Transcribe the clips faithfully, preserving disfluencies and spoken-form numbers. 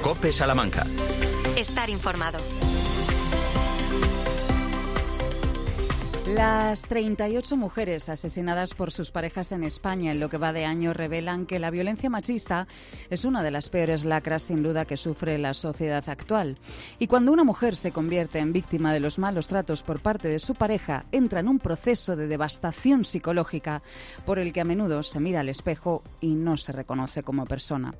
COPE Salamanca. Estar informado. Las treinta y ocho mujeres asesinadas por sus parejas en España en lo que va de año revelan que la violencia machista es una de las peores lacras sin duda que sufre la sociedad actual. Y cuando una mujer se convierte en víctima de los malos tratos por parte de su pareja, entra en un proceso de devastación psicológica por el que a menudo se mira al espejo y no se reconoce como persona.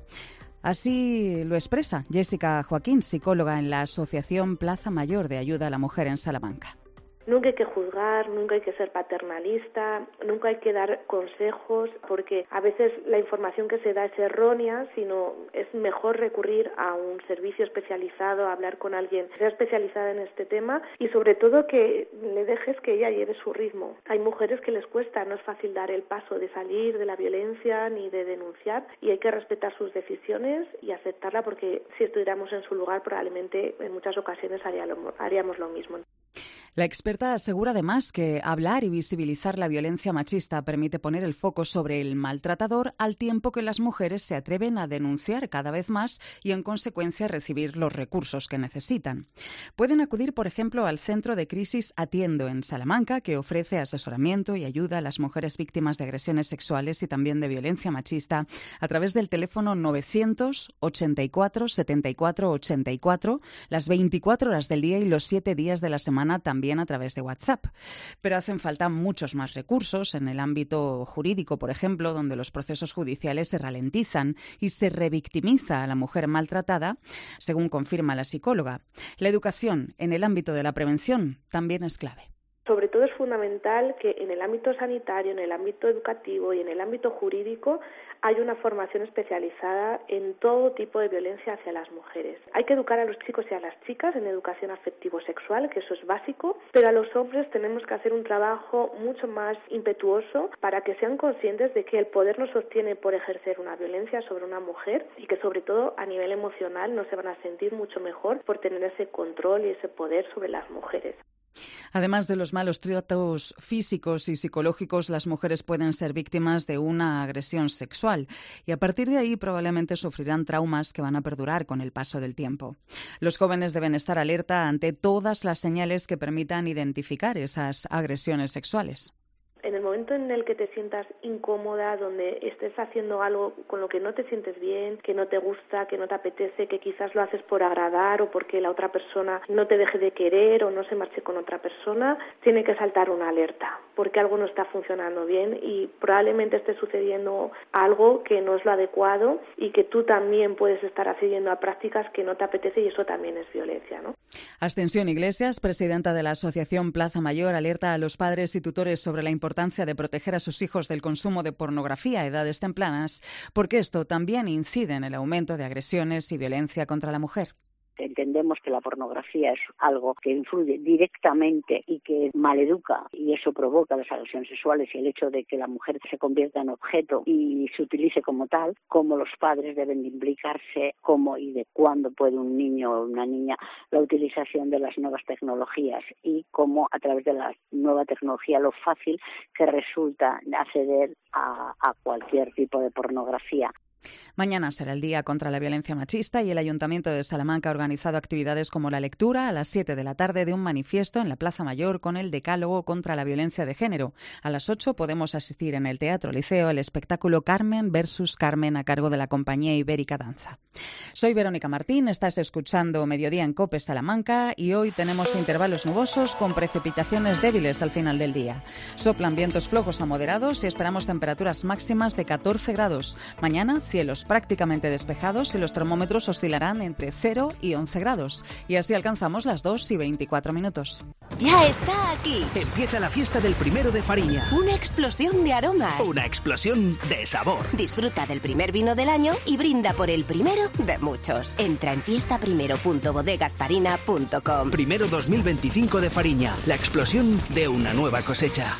Así lo expresa Jessica Joaquín, psicóloga en la Asociación Plaza Mayor de Ayuda a la Mujer en Salamanca. Nunca hay que juzgar, nunca hay que ser paternalista, nunca hay que dar consejos, porque a veces la información que se da es errónea, sino es mejor recurrir a un servicio especializado, a hablar con alguien que sea especializada en este tema y sobre todo que le dejes que ella lleve su ritmo. Hay mujeres que les cuesta, no es fácil dar el paso de salir de la violencia ni de denunciar y hay que respetar sus decisiones y aceptarla porque si estuviéramos en su lugar probablemente en muchas ocasiones haríamos lo mismo. La experta asegura además que hablar y visibilizar la violencia machista permite poner el foco sobre el maltratador al tiempo que las mujeres se atreven a denunciar cada vez más y en consecuencia recibir los recursos que necesitan. Pueden acudir, por ejemplo, al Centro de Crisis Atiendo en Salamanca, que ofrece asesoramiento y ayuda a las mujeres víctimas de agresiones sexuales y también de violencia machista a través del teléfono novecientos ochenta y cuatro setenta y cuatro ochenta y cuatro, las veinticuatro horas del día y los siete días de la semana también a través de WhatsApp. Pero hacen falta muchos más recursos en el ámbito jurídico, por ejemplo, donde los procesos judiciales se ralentizan y se revictimiza a la mujer maltratada, según confirma la psicóloga. La educación en el ámbito de la prevención también es clave. Sobre todo es fundamental que en el ámbito sanitario, en el ámbito educativo y en el ámbito jurídico hay una formación especializada en todo tipo de violencia hacia las mujeres. Hay que educar a los chicos y a las chicas en educación afectivo-sexual, que eso es básico, pero a los hombres tenemos que hacer un trabajo mucho más impetuoso para que sean conscientes de que el poder no se obtiene por ejercer una violencia sobre una mujer y que sobre todo a nivel emocional no se van a sentir mucho mejor por tener ese control y ese poder sobre las mujeres. Además de los malos tratos físicos y psicológicos, las mujeres pueden ser víctimas de una agresión sexual y a partir de ahí probablemente sufrirán traumas que van a perdurar con el paso del tiempo. Los jóvenes deben estar alerta ante todas las señales que permitan identificar esas agresiones sexuales. En el momento en el que te sientas incómoda, donde estés haciendo algo con lo que no te sientes bien, que no te gusta, que no te apetece, que quizás lo haces por agradar o porque la otra persona no te deje de querer o no se marche con otra persona, tiene que saltar una alerta, porque algo no está funcionando bien y probablemente esté sucediendo algo que no es lo adecuado y que tú también puedes estar accediendo a prácticas que no te apetece y eso también es violencia, ¿no? Ascensión Iglesias, presidenta de la Asociación Plaza Mayor, alerta a los padres y tutores sobre la importancia importancia de proteger a sus hijos del consumo de pornografía a edades tempranas, porque esto también incide en el aumento de agresiones y violencia contra la mujer. Entendemos que la pornografía es algo que influye directamente y que maleduca y eso provoca las agresiones sexuales y el hecho de que la mujer se convierta en objeto y se utilice como tal, cómo los padres deben de implicarse, cómo y de cuándo puede un niño o una niña la utilización de las nuevas tecnologías y cómo a través de la nueva tecnología lo fácil que resulta acceder a, a cualquier tipo de pornografía. Mañana será el Día contra la Violencia Machista y el Ayuntamiento de Salamanca ha organizado actividades como la lectura a las siete de la tarde de un manifiesto en la Plaza Mayor con el Decálogo contra la Violencia de Género. A las ocho podemos asistir en el Teatro Liceo al espectáculo Carmen versus Carmen a cargo de la compañía Ibérica Danza. Soy Verónica Martín, estás escuchando Mediodía en COPE Salamanca y hoy tenemos intervalos nubosos con precipitaciones débiles al final del día. Soplan vientos flojos a moderados y esperamos temperaturas máximas de catorce grados. Mañana cielos prácticamente despejados y los termómetros oscilarán entre cero y once grados. Y así alcanzamos las dos y veinticuatro minutos. Ya está aquí. Empieza la fiesta del primero de Fariña. Una explosión de aromas. Una explosión de sabor. Disfruta del primer vino del año y brinda por el primero de muchos. Entra en fiesta primero punto bodegas farina punto com. Primero dos mil veinticinco de Fariña. La explosión de una nueva cosecha.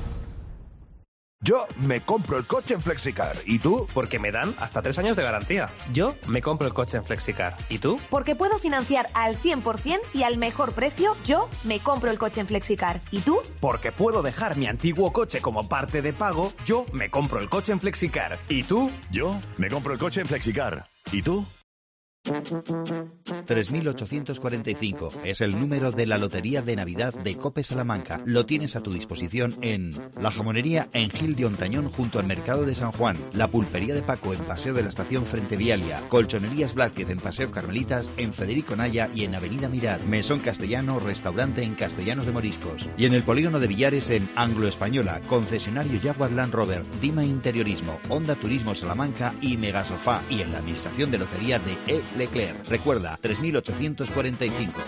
Yo me compro el coche en Flexicar. ¿Y tú? Porque me dan hasta tres años de garantía. Yo me compro el coche en Flexicar. ¿Y tú? Porque puedo financiar al cien por ciento y al mejor precio. Yo me compro el coche en Flexicar. ¿Y tú? Porque puedo dejar mi antiguo coche como parte de pago. Yo me compro el coche en Flexicar. ¿Y tú? Yo me compro el coche en Flexicar. ¿Y tú? tres mil ochocientos cuarenta y cinco es el número de la Lotería de Navidad de Cope Salamanca. Lo tienes a tu disposición en La Jamonería en Gil de Ontañón junto al Mercado de San Juan, La Pulpería de Paco en Paseo de la Estación frente Vialia, Colchonerías Blázquez en Paseo Carmelitas, en Federico Naya y en Avenida Mirad, Mesón Castellano, restaurante en Castellanos de Moriscos y en el Polígono de Villares en Anglo Española, concesionario Jaguar Land Rover, Dima Interiorismo, Honda Turismo Salamanca y Megasofá y en la Administración de Lotería de E. Leclerc. Recuerda, tres mil ochocientos cuarenta y cinco.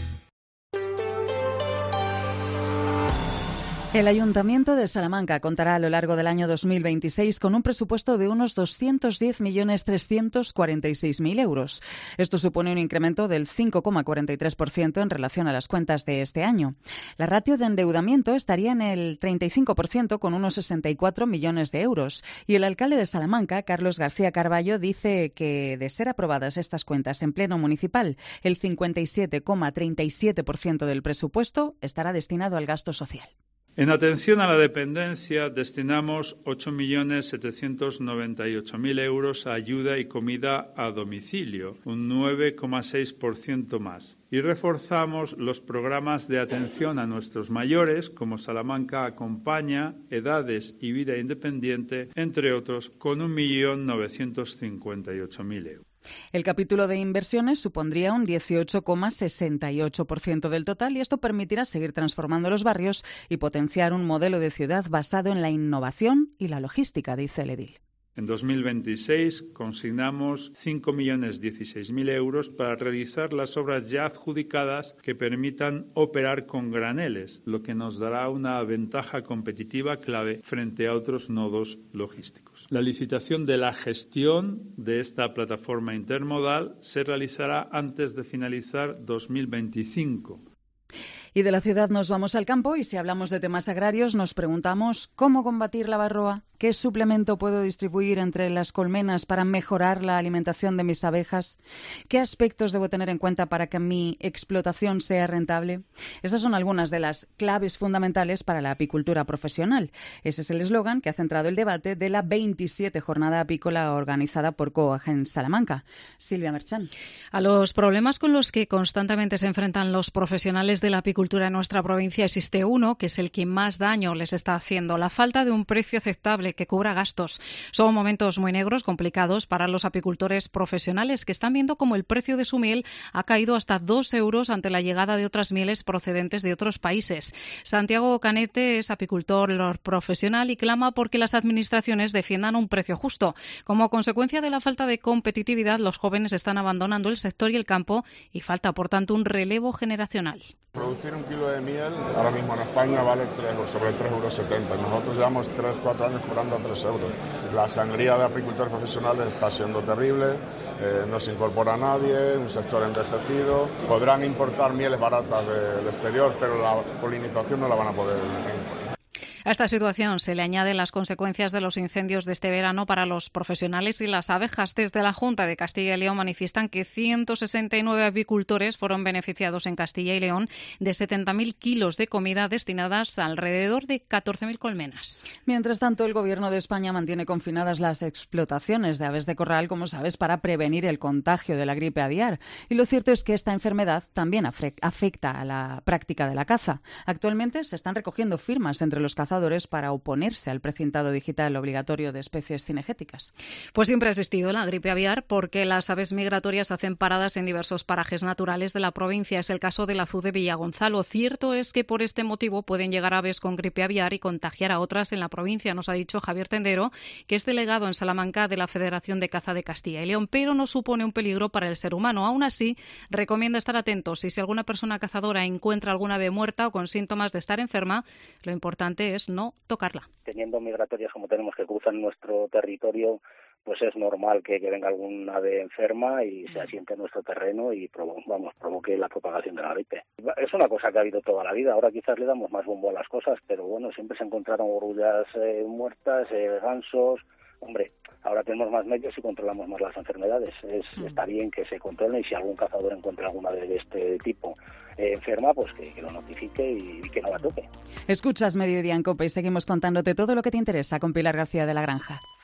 El Ayuntamiento de Salamanca contará a lo largo del año dos mil veintiséis con un presupuesto de unos doscientos diez millones trescientos cuarenta y seis mil euros. Esto supone un incremento del cinco coma cuarenta y tres por ciento en relación a las cuentas de este año. La ratio de endeudamiento estaría en el treinta y cinco por ciento con unos sesenta y cuatro millones de euros. Y el alcalde de Salamanca, Carlos García Carballo, dice que de ser aprobadas estas cuentas en pleno municipal, el cincuenta y siete coma treinta y siete por ciento del presupuesto estará destinado al gasto social. En atención a la dependencia, destinamos ocho millones setecientos noventa y ocho mil euros a ayuda y comida a domicilio, un nueve coma seis por ciento más. Y reforzamos los programas de atención a nuestros mayores, como Salamanca Acompaña, Edades y Vida Independiente, entre otros, con un millón novecientos cincuenta y ocho mil euros. El capítulo de inversiones supondría un dieciocho coma sesenta y ocho por ciento del total y esto permitirá seguir transformando los barrios y potenciar un modelo de ciudad basado en la innovación y la logística, dice el edil. En dos mil veintiséis consignamos cinco millones dieciséis mil euros para realizar las obras ya adjudicadas que permitan operar con graneles, lo que nos dará una ventaja competitiva clave frente a otros nodos logísticos. La licitación de la gestión de esta plataforma intermodal se realizará antes de finalizar dos mil veinticinco. Y de la ciudad nos vamos al campo y si hablamos de temas agrarios nos preguntamos ¿cómo combatir la varroa? ¿Qué suplemento puedo distribuir entre las colmenas para mejorar la alimentación de mis abejas? ¿Qué aspectos debo tener en cuenta para que mi explotación sea rentable? Esas son algunas de las claves fundamentales para la apicultura profesional. Ese es el eslogan que ha centrado el debate de la veintisiete Jornada Apícola organizada por COAG en Salamanca. Silvia Merchán. A los problemas con los que constantemente se enfrentan los profesionales de la apicultura en nuestra provincia existe uno que es el que más daño les está haciendo, la falta de un precio aceptable que cubra gastos. Son momentos muy negros, complicados para los apicultores profesionales que están viendo cómo el precio de su miel ha caído hasta dos euros ante la llegada de otras mieles procedentes de otros países. Santiago Canete es apicultor profesional y clama porque las administraciones defiendan un precio justo. Como consecuencia de la falta de competitividad, los jóvenes están abandonando el sector y el campo y falta, por tanto, un relevo generacional. Producir un kilo de miel ahora mismo en España vale tres, sobre tres euros setenta. Nosotros llevamos tres, cuatro años cobrando a tres euros. La sangría de apicultores profesionales está siendo terrible, eh, no se incorpora a nadie, un sector envejecido. Podrán importar mieles baratas del exterior, pero la polinización no la van a poder importar. A esta situación se le añaden las consecuencias de los incendios de este verano para los profesionales y las abejas. Desde la Junta de Castilla y León manifiestan que ciento sesenta y nueve apicultores fueron beneficiados en Castilla y León de setenta mil kilos de comida destinadas a alrededor de catorce mil colmenas. Mientras tanto, el Gobierno de España mantiene confinadas las explotaciones de aves de corral, como sabes, para prevenir el contagio de la gripe aviar. Y lo cierto es que esta enfermedad también afecta a la práctica de la caza. Actualmente se están recogiendo firmas entre los cazadores para oponerse al precintado digital obligatorio de especies cinegéticas. Pues siempre ha existido la gripe aviar porque las aves migratorias hacen paradas en diversos parajes naturales de la provincia. Es el caso del azud de Villagonzalo. Cierto es que por este motivo pueden llegar aves con gripe aviar y contagiar a otras en la provincia, nos ha dicho Javier Tendero, que es delegado en Salamanca de la Federación de Caza de Castilla y León, pero no supone un peligro para el ser humano. Aún así, recomienda estar atentos y si alguna persona cazadora encuentra alguna ave muerta o con síntomas de estar enferma, lo importante es no tocarla. Teniendo migratorias como tenemos que cruzan nuestro territorio, pues es normal que, que venga alguna ave enferma y se asiente en nuestro terreno y provo- vamos, provoque la propagación de la gripe. Es una cosa que ha habido toda la vida, ahora quizás le damos más bombo a las cosas, pero bueno, siempre se encontraron orullas eh, muertas, eh, gansos. Hombre, ahora tenemos más medios y controlamos más las enfermedades. Es, mm. Está bien que se controlen y si algún cazador encuentra alguna de este tipo eh, enferma, pues que, que lo notifique y, y que no la toque. Escuchas Mediodía en COPE y seguimos contándote todo lo que te interesa con Pilar García de la Granja.